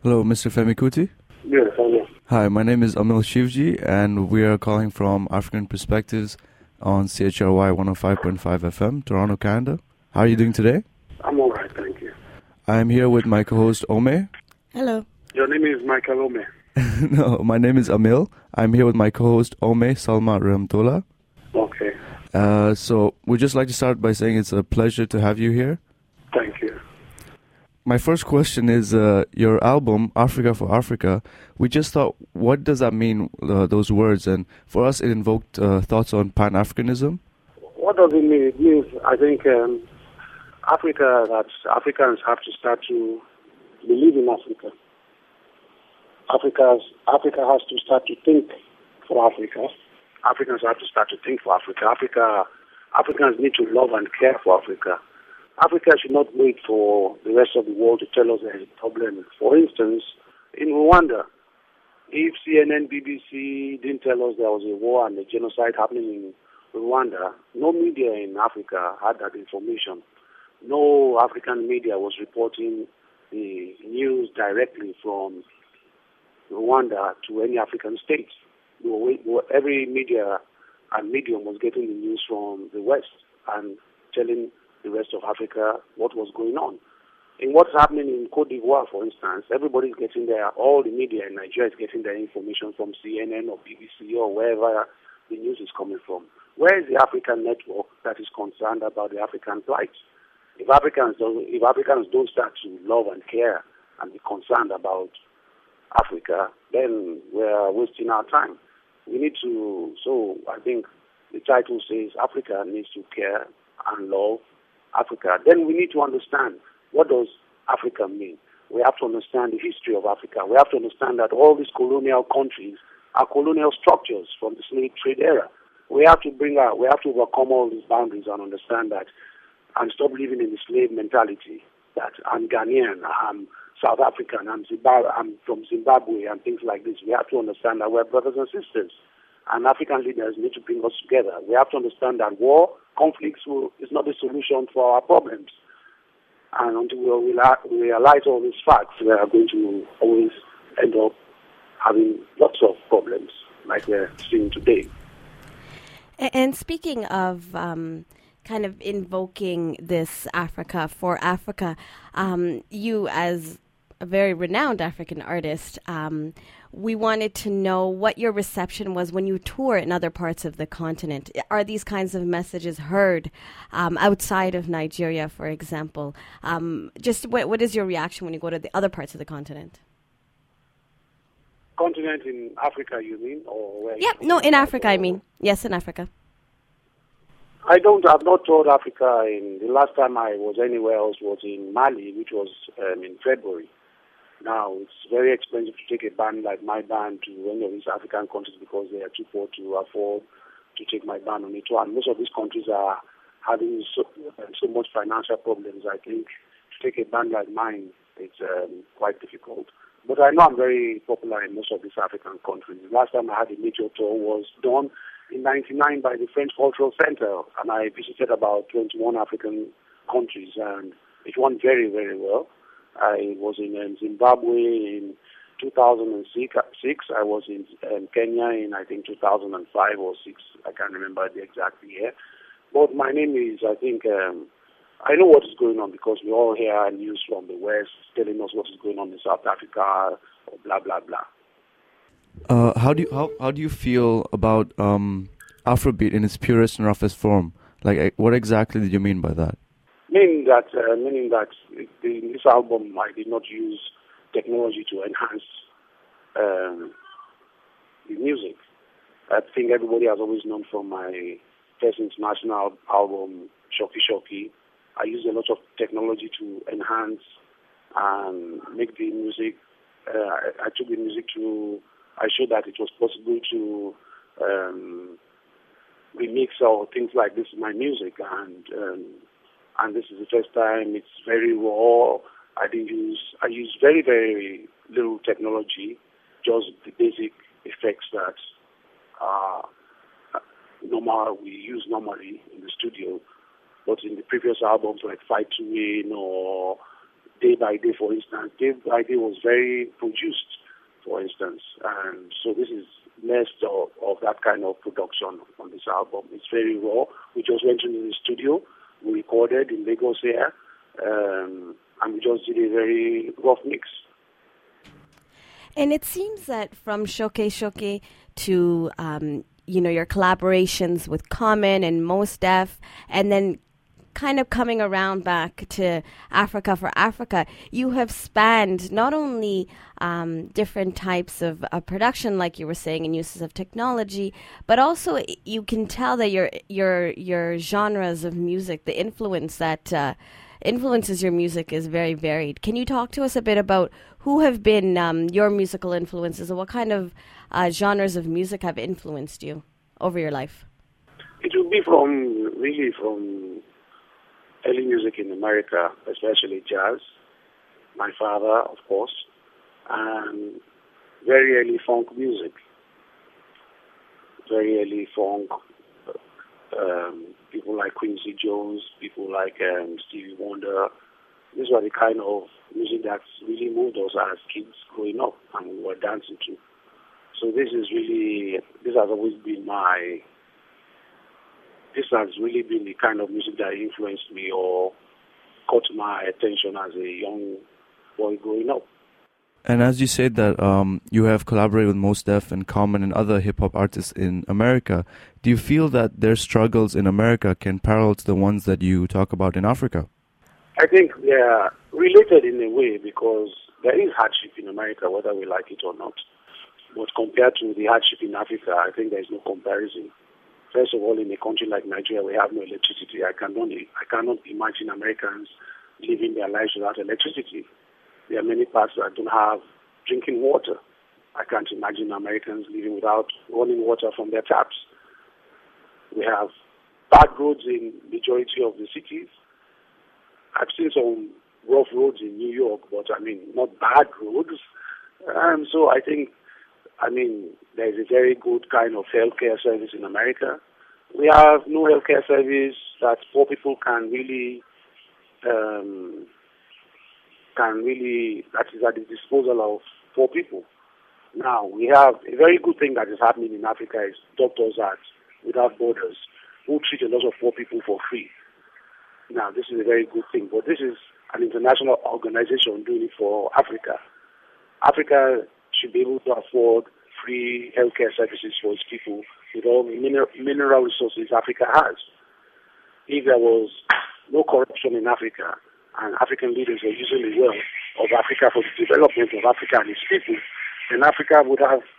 Hello, Mr. Femi Kuti. Yes, hello. Hi, my name is Amil Shivji, and we are calling from African Perspectives on CHRY 105.5 FM, Toronto, Canada. How are you doing today? I'm all right, thank you. I am here with my co-host Ome. Hello. Your name is Michael Ome. No, my name is Amil. I'm here with my co-host Ome Salma Ramtola. Okay, So we'd just like to start by saying it's a pleasure to have you here. thank you. My first question is your album, Africa for Africa. We just thought, what does that mean, those words? And for us, it invoked thoughts on Pan-Africanism. What does it mean? It means, I think, that Africans have to start to believe in Africa. Africa has to start to think for Africa. Africans have to start to think for Africa. Africans need to love and care for Africa. Africa should not wait for the rest of the world to tell us there is a problem. For instance, in Rwanda, if CNN, BBC didn't tell us there was a war and a genocide happening in Rwanda, no media in Africa had that information. No African media was reporting the news directly from Rwanda to any African states. Every media and medium was getting the news from the West and telling the rest of Africa what was going on. In what's happening in Cote d'Ivoire, for instance, everybody's getting all the media in Nigeria is getting their information from CNN or BBC or wherever the news is coming from. Where is the African network that is concerned about the African plight? If Africans don't start to love and care and be concerned about Africa, then we're wasting our time. We need to, so I think the title says Africa needs to care and love Africa. Then we need to understand, what does Africa mean? We have to understand the history of Africa. We have to understand that all these colonial countries are colonial structures from the slave trade era. We have to overcome all these boundaries and understand that, and stop living in the slave mentality that I'm Ghanaian, I'm South African, I'm from Zimbabwe and things like this. We have to understand that we're brothers and sisters, and African leaders need to bring us together. We have to understand that conflicts is not the solution for our problems. And until we realize all these facts, we are going to always end up having lots of problems like we're seeing today. And speaking of kind of invoking this Africa for Africa, you as a very renowned African artist, we wanted to know what your reception was when you tour in other parts of the continent. Are these kinds of messages heard outside of Nigeria, for example? Just what is your reaction when you go to the other parts of the continent? Continent in Africa, you mean? Or where? Yeah, no, in Africa, I mean. Yes, in Africa. I've not toured Africa. The last time I was anywhere else was in Mali, which was in February. Now, it's very expensive to take a band like my band to any of these African countries because they are too poor to afford to take my band on a tour. And most of these countries are having so much financial problems. I think to take a band like mine, it's quite difficult. But I know I'm very popular in most of these African countries. The last time I had a major tour was done in 1999 by the French Cultural Center, and I visited about 21 African countries, and it went very, very well. I was in Zimbabwe in 2006. I was in Kenya in, I think, 2005 or 6. I can't remember the exact year. But my name is, I think, I know what is going on because we all hear news from the West telling us what is going on in South Africa, or blah, blah, blah. How do you feel about Afrobeat in its purest and roughest form? Like, what exactly did you mean by that? Meaning that in this album I did not use technology to enhance the music. I think everybody has always known from my first international album, Shocky Shocky, I used a lot of technology to enhance and make the music. I took the music to. I showed that it was possible to remix or things like this in my music, and this is the first time. It's very raw. I used very, very little technology, just the basic effects that we use normally in the studio. But in the previous albums like Fight to Win or Day by Day, for instance. Day by Day was very produced, for instance. And so this is less of that kind of production on this album. It's very raw. We just went into the studio, we recorded in Lagos here, and we just did a very rough mix. And it seems that from Shoke Shoke to, your collaborations with Common and Mos Def, and then kind of coming around back to Africa for Africa, you have spanned not only different types of production, like you were saying, and uses of technology, but also you can tell that your genres of music, the influence that influences your music is very varied. Can you talk to us a bit about who have been your musical influences, and what kind of genres of music have influenced you over your life? It will be from early music in America, especially jazz. My father, of course, and very early funk music. Very early funk. People like Quincy Jones, people like Stevie Wonder. These were the kind of music that really moved us as kids growing up, and we were dancing to. So this has always been this has really been the kind of music that influenced me or caught my attention as a young boy growing up. And as you said that you have collaborated with Mos Def and Common and other hip-hop artists in America, do you feel that their struggles in America can parallel to the ones that you talk about in Africa? I think they are related in a way because there is hardship in America, whether we like it or not. But compared to the hardship in Africa, I think there is no comparison. First of all, in a country like Nigeria, we have no electricity. I cannot imagine Americans living their lives without electricity. There are many parts that don't have drinking water. I can't imagine Americans living without running water from their taps. We have bad roads in majority of the cities. I've seen some rough roads in New York, but not bad roads. So I think, there's a very good kind of healthcare service in America. We have no healthcare service that poor people can really that is at the disposal of poor people. Now, we have a very good thing that is happening in Africa is Doctors Without Borders, who treat a lot of poor people for free. Now, this is a very good thing, but this is an international organization doing it for Africa. Africa should be able to afford free healthcare services for its people with all the mineral resources Africa has. If there was no corruption in Africa and African leaders were using the wealth of Africa for the development of Africa and its people, then Africa will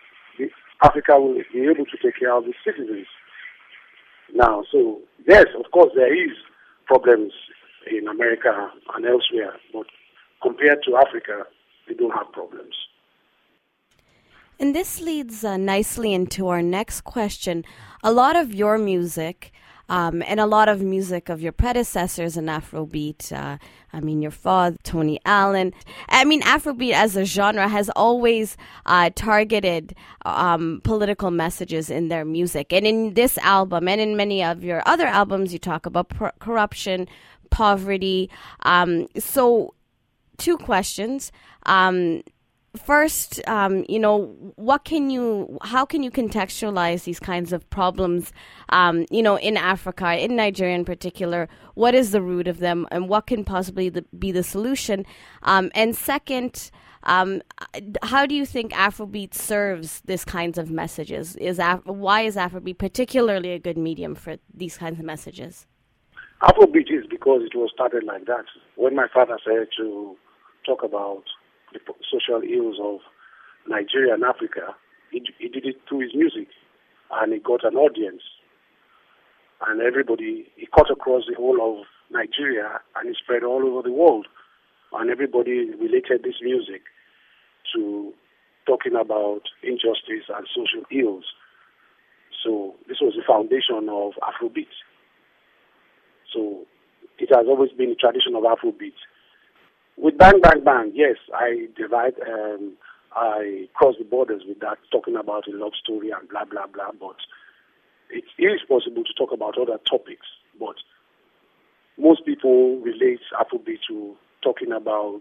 be able to take care of its citizens. Now, so yes, of course, there is problems in America and elsewhere, but compared to Africa, they don't have problems. And this leads nicely into our next question. A lot of your music, and a lot of music of your predecessors in Afrobeat, your father, Tony Allen. Afrobeat as a genre has always targeted political messages in their music. And in this album, and in many of your other albums, you talk about corruption, poverty. So, two questions. First, how can you contextualize these kinds of problems, in Africa, in Nigeria in particular? What is the root of them, and what can possibly be the solution? And second, how do you think Afrobeat serves these kinds of messages? Why is Afrobeat particularly a good medium for these kinds of messages? Afrobeat is because it was started like that. When my father started to talk about the social ills of Nigeria and Africa, he did it through his music, and he got an audience. And he cut across the whole of Nigeria, and it spread all over the world. And everybody related this music to talking about injustice and social ills. So this was the foundation of Afrobeat. So it has always been the tradition of Afrobeat. With Bang Bang Bang, yes, I cross the borders with that, talking about a love story and blah, blah, blah, but it is possible to talk about other topics, but most people relate Afrobeat to talking about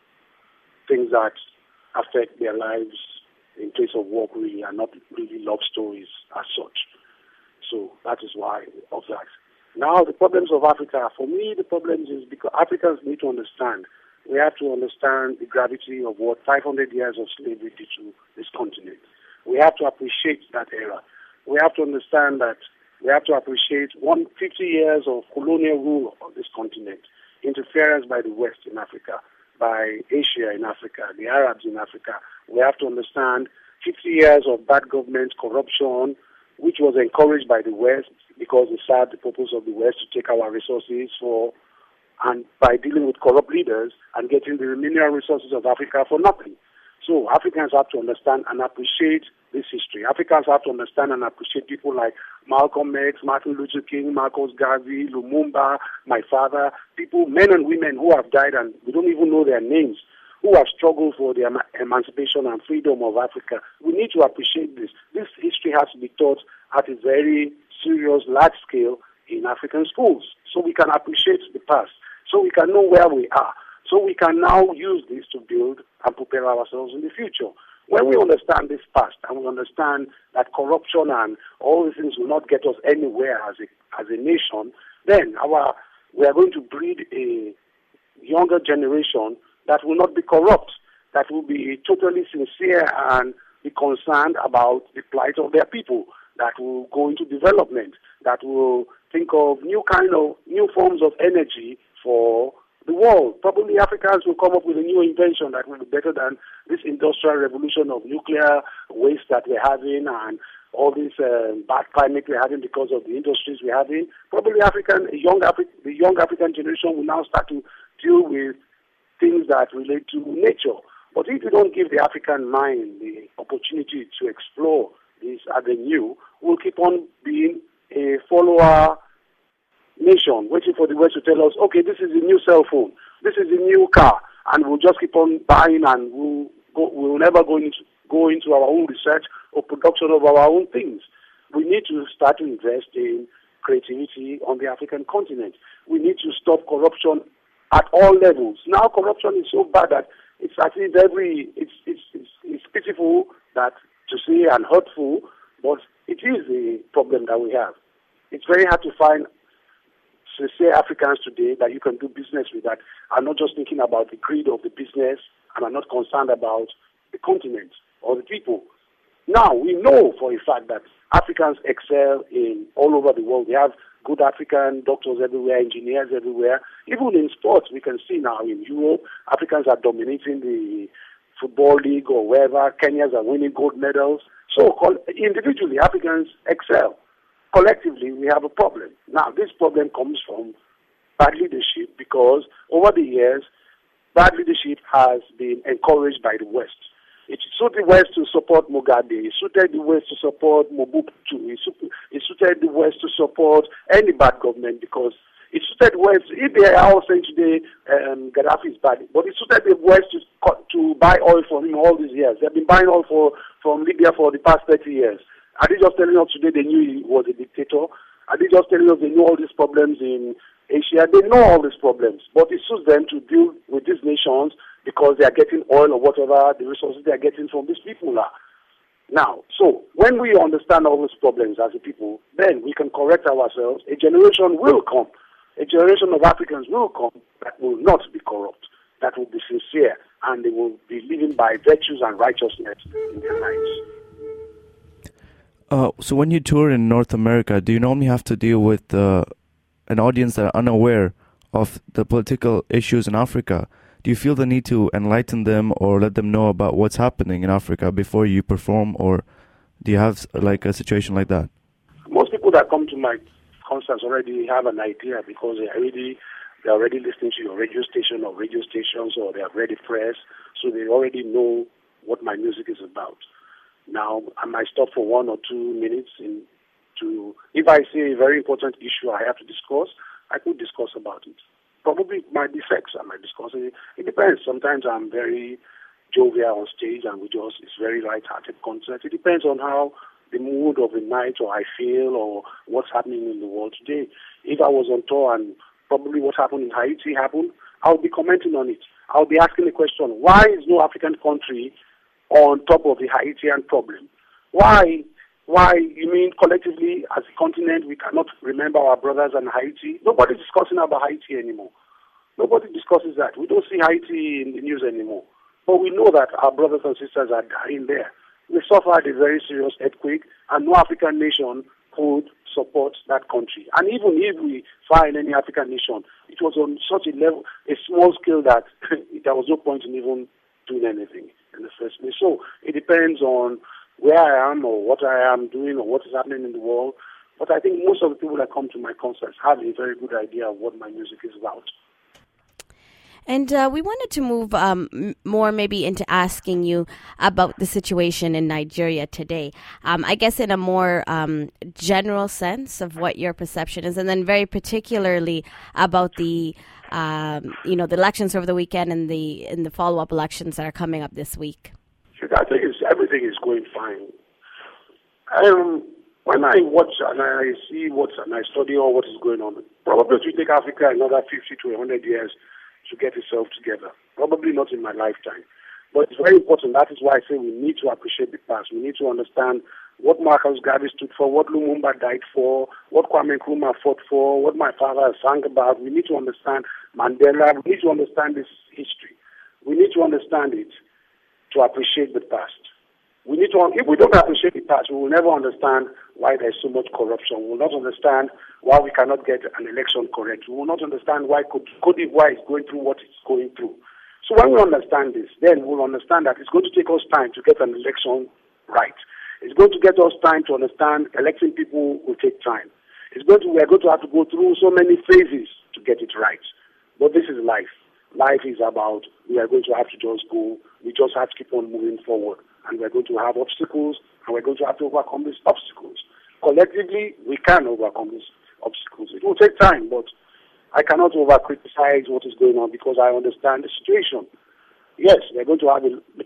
things that affect their lives in place of work really, and not really love stories as such. So that is why of that. Now the problems of Africa, for me the problems is because Africans need to understand. We have to understand the gravity of what 500 years of slavery did to this continent. We have to appreciate that era. We have to understand that we have to appreciate 150 years of colonial rule of this continent, interference by the West in Africa, by Asia in Africa, the Arabs in Africa. We have to understand 50 years of bad government, corruption, which was encouraged by the West because it served the purpose of the West to take our resources and by dealing with corrupt leaders and getting the mineral resources of Africa for nothing. So Africans have to understand and appreciate this history. Africans have to understand and appreciate people like Malcolm X, Martin Luther King, Marcus Garvey, Lumumba, my father, people, men and women who have died and we don't even know their names, who have struggled for the emancipation and freedom of Africa. We need to appreciate this. This history has to be taught at a very serious, large scale in African schools so we can appreciate the past, so we can know where we are, so we can now use this to build and prepare ourselves in the future. When we understand this past and we understand that corruption and all these things will not get us anywhere as a nation, then we are going to breed a younger generation that will not be corrupt, that will be totally sincere and be concerned about the plight of their people, that will go into development, that will think of new forms of energy for the world. Probably Africans will come up with a new invention that will be better than this industrial revolution of nuclear waste that we're having and all this bad climate we're having because of the industries we're having. Probably the young African generation will now start to deal with things that relate to nature. But if you don't give the African mind the opportunity to explore this avenue, we'll keep on being a follower nation, waiting for the West to tell us, okay, this is a new cell phone, this is a new car, and we'll just keep on buying and we'll never go into our own research or production of our own things. We need to start to invest in creativity on the African continent. We need to stop corruption at all levels. Now corruption is so bad that it's actually it's pitiful that to say and hurtful, but it is a problem that we have. It's very hard to find sincere Africans today that you can do business with that are not just thinking about the greed of the business and are not concerned about the continent or the people. Now, we know for a fact that Africans excel in all over the world. We have good African doctors everywhere, engineers everywhere. Even in sports, we can see now in Europe, Africans are dominating the football league or wherever. Kenyans are winning gold medals. So individually, Africans excel. Collectively, we have a problem. Now, this problem comes from bad leadership because over the years, bad leadership has been encouraged by the West. It suited the West to support Mugabe. It suited the West to support Mobutu. It suited the West to support any bad government because it suited the West. If they are all saying today Gaddafi is bad, but it suited the West to buy oil from him all these years. They've been buying oil from Libya for the past 30 years. Are they just telling us today they knew he was a dictator? Are they just telling us they knew all these problems in Asia? They know all these problems, but it suits them to deal with these nations because they are getting oil or whatever the resources they are getting from these people are. Now, so when we understand all these problems as a people, then we can correct ourselves. A generation will come. A generation of Africans will come that will not be corrupt, that will be sincere, and they will be living by virtues and righteousness in their lives. So when you tour in North America, do you normally have to deal with an audience that are unaware of the political issues in Africa? Do you feel the need to enlighten them or let them know about what's happening in Africa before you perform, or do you have like a situation like that? Most people that come to my concerts already have an idea because they're already listening to your radio station or radio stations, or they have read the press, so they already know what my music is about. Now, I might stop for 1 or 2 minutes if I see a very important issue I have to discuss, I could discuss about it. Probably it might be sex, I might discuss it. It depends. Sometimes I'm very jovial on stage and it's very light-hearted concert. It depends on how the mood of the night or I feel or what's happening in the world today. If I was on tour and probably what happened in Haiti happened, I'll be commenting on it. I'll be asking the question, why is no African country on top of the Haitian problem? Why, you mean collectively as a continent we cannot remember our brothers in Haiti? Nobody's discussing about Haiti anymore. Nobody discusses that. We don't see Haiti in the news anymore. But we know that our brothers and sisters are dying there. We suffered a very serious earthquake, and no African nation could support that country. And even if we find any African nation, it was on such a level, a small scale that there was no point in even doing anything in the first place. So it depends on where I am or what I am doing or what is happening in the world. But I think most of the people that come to my concerts have a very good idea of what my music is about. And we wanted to move more maybe into asking you about the situation in Nigeria today. I guess in a more general sense of what your perception is, and then very particularly about the the elections over the weekend and the follow-up elections that are coming up this week. I think everything is going fine. When I watch and I see and I study all what is going on, probably it will take Africa another 50 to 100 years to get itself together. Probably not in my lifetime. But it's very important. That is why I say we need to appreciate the past. We need to understand what Marcus Garvey stood for, what Lumumba died for, what Kwame Nkrumah fought for, what my father sang about. We need to understand Mandela. We need to understand this history. We need to understand it to appreciate the past. If we don't appreciate the past, we will never understand why there's so much corruption. We will not understand why we cannot get an election correct. We will not understand why Côte d'Ivoire is going through what it's going through. So when we understand this, then we'll understand that it's going to take us time to get an election right. It's going to get us time to understand electing people will take time. We are going to have to go through so many phases to get it right. But this is life. Life is about, we are going to have to just go. We just have to keep on moving forward. And we're going to have obstacles, and we're going to have to overcome these obstacles. Collectively, we can overcome these obstacles. It will take time, but I cannot over-criticize what is going on because I understand the situation. Yes, we're going to have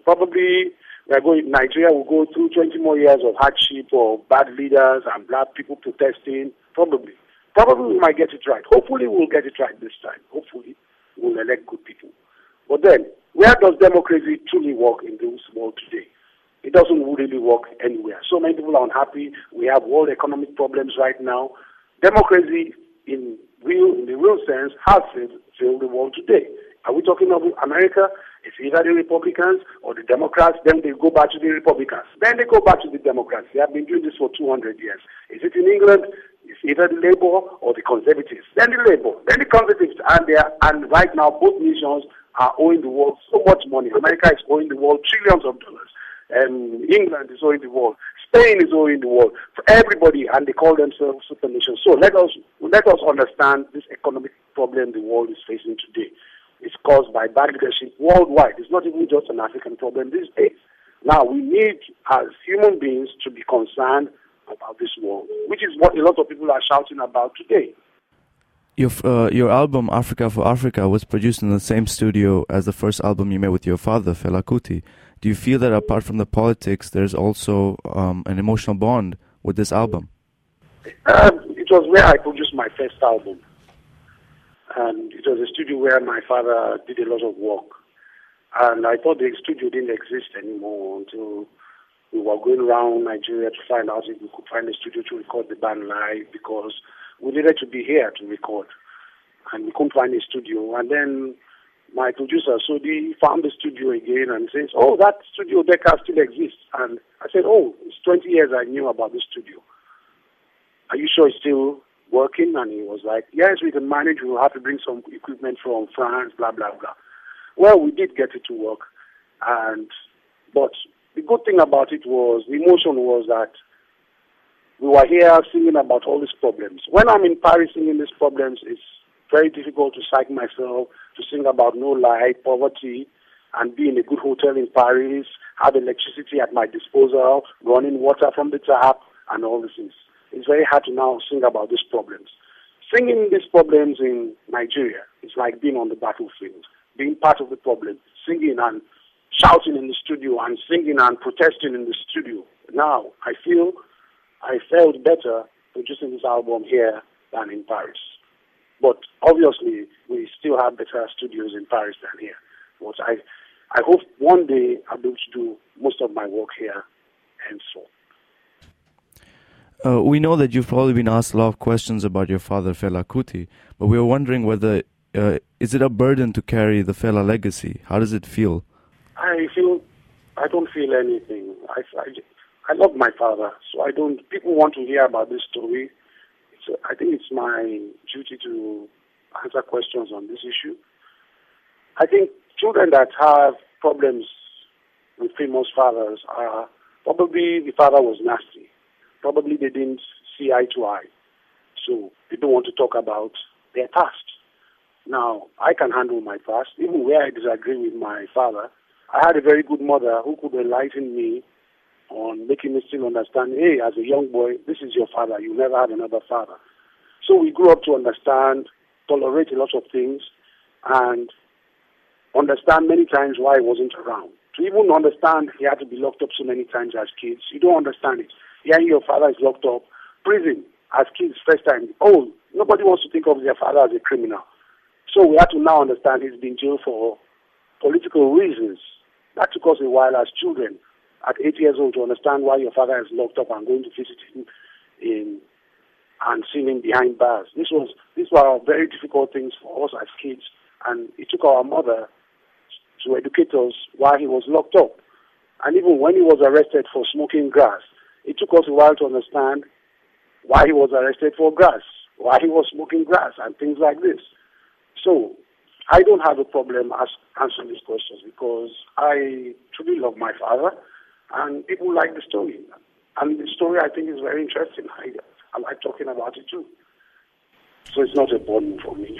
Nigeria will go through 20 more years of hardship or bad leaders and black people protesting. Probably we might get it right. Hopefully we'll get it right this time. Hopefully we'll elect good people. But then, where does democracy truly work in this world today? It doesn't really work anywhere. So many people are unhappy. We have world economic problems right now. Democracy, in the real sense, has failed the world today. Are we talking of America? It's either the Republicans or the Democrats, then they go back to the Republicans. Then they go back to the Democrats. They have been doing this for 200 years. Is it in England? It's either the Labour or the Conservatives. Then the Labour, then the Conservatives. And right now, both nations are owing the world so much money. America is owing the world trillions of dollars. England is owing the world. Spain is owing the world. For everybody, and they call themselves super nations. So let us understand this economic problem the world is facing today. It's caused by bad leadership worldwide. It's not even just an African problem these days. Now, we need, as human beings, to be concerned about this world, which is what a lot of people are shouting about today. Your album, Africa for Africa, was produced in the same studio as the first album you made with your father, Fela Kuti. Do you feel that apart from the politics, there's also an emotional bond with this album? It was where I produced my first album. And it was a studio where my father did a lot of work. And I thought the studio didn't exist anymore until we were going around Nigeria to find out if we could find a studio to record the band live, because we needed to be here to record. And we couldn't find a studio. And then my producer, Sodi, found the studio again and says, oh, that studio Decca still exists. And I said, oh, it's 20 years I knew about this studio. Are you sure it's still working? And he was like, yes, we can manage. We'll have to bring some equipment from France, blah, blah, blah. Well, we did get it to work. But the good thing about it was, the emotion was that we were here singing about all these problems. When I'm in Paris singing these problems, it's very difficult to psych myself to sing about no light, poverty, and be in a good hotel in Paris, have electricity at my disposal, running water from the tap, and all these things. It's very hard to now sing about these problems. Singing these problems in Nigeria is like being on the battlefield, being part of the problem, singing and shouting in the studio and singing and protesting in the studio. Now, I felt better producing this album here than in Paris. But obviously, we still have better studios in Paris than here. But I hope one day I'll be able to do most of my work here and so. We know that you've probably been asked a lot of questions about your father, Fela Kuti, but we were wondering whether, is it a burden to carry the Fela legacy? How does it feel? I don't feel anything. I love my father, so people want to hear about this story. I think it's my duty to answer questions on this issue. I think children that have problems with famous fathers are probably the father was nasty. Probably they didn't see eye to eye. So they don't want to talk about their past. Now, I can handle my past, even where I disagree with my father. I had a very good mother who could enlighten me on making me still understand, hey, as a young boy, this is your father. You never had another father. So we grew up to understand, tolerate a lot of things, and understand many times why he wasn't around. To even understand he had to be locked up so many times as kids, you don't understand it. Hearing your father is locked up, prison, as kids, first time. Oh, nobody wants to think of their father as a criminal. So we have to now understand he's been jailed for political reasons. That took us a while as children, at 8 years old, to understand why your father is locked up and going to visit him and seeing him behind bars. These were very difficult things for us as kids, and it took our mother to educate us why he was locked up. And even when he was arrested for smoking grass, it took us a while to understand why he was arrested for grass, why he was smoking grass, and things like this. So I don't have a problem answering these questions because I truly love my father, and people like the story. And the story, I think, is very interesting. I like talking about it too. So it's not a burden for me.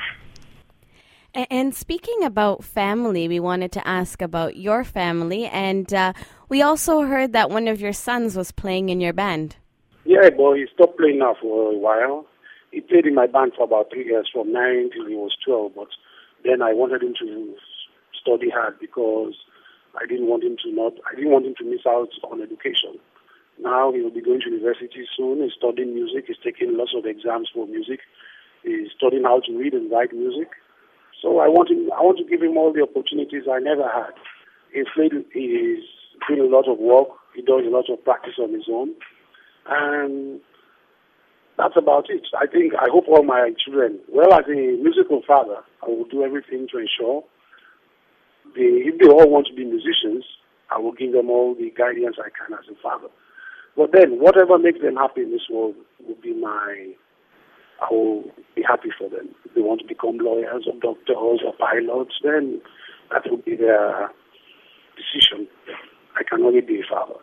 And speaking about family, we wanted to ask about your family, and we also heard that one of your sons was playing in your band. Yeah, but he stopped playing now for a while. He played in my band for about 3 years, from 9 till he was 12, but then I wanted him to study hard because I didn't want him to miss out on education. Now he will be going to university soon. He's studying music. He's taking lots of exams for music. He's studying how to read and write music. So I want to give him all the opportunities I never had. He's doing a lot of work. He does a lot of practice on his own. And that's about it. I hope all my children, well, as a musical father, I will do everything to ensure if they all want to be musicians, I will give them all the guidance I can as a father. But then, whatever makes them happy in this world will be I will be happy for them. If they want to become lawyers or doctors or pilots, then that will be their decision. I can only be a father.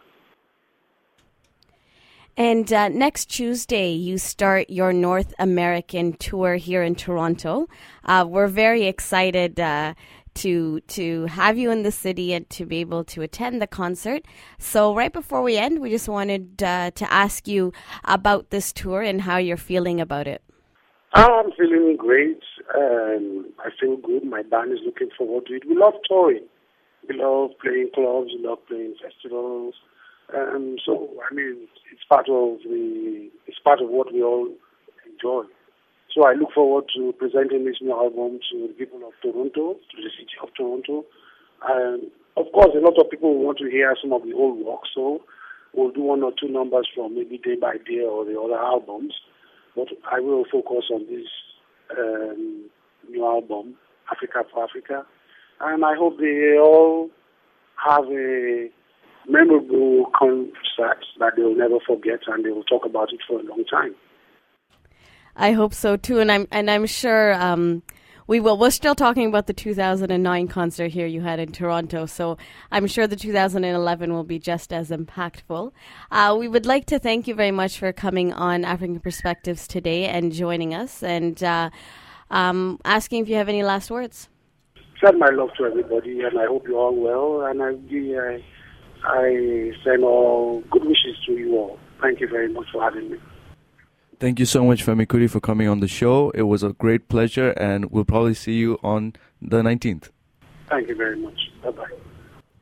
And next Tuesday, you start your North American tour here in Toronto. We're very excited to have you in the city and to be able to attend the concert. So right before we end, we just wanted to ask you about this tour and how you're feeling about it. I'm feeling great. I feel good. My band is looking forward to it. We love touring. We love playing clubs. We love playing festivals. So I mean, it's part of what we all enjoy. So I look forward to presenting this new album to the people of Toronto, to the city of Toronto. And of course, a lot of people want to hear some of the old work, so we'll do 1 or 2 numbers from maybe Day by Day or the other albums. But I will focus on this new album, Africa for Africa. And I hope they all have a memorable concert that they will never forget, and they will talk about it for a long time. I hope so too, and I'm sure we will. We're still talking about the 2009 concert here you had in Toronto, so I'm sure the 2011 will be just as impactful. We would like to thank you very much for coming on African Perspectives today and joining us, and asking if you have any last words. Send my love to everybody, and I hope you're all well, and I send all good wishes to you all. Thank you very much for having me. Thank you so much, Femi Kuti, for coming on the show. It was a great pleasure, and we'll probably see you on the 19th. Thank you very much. Bye-bye.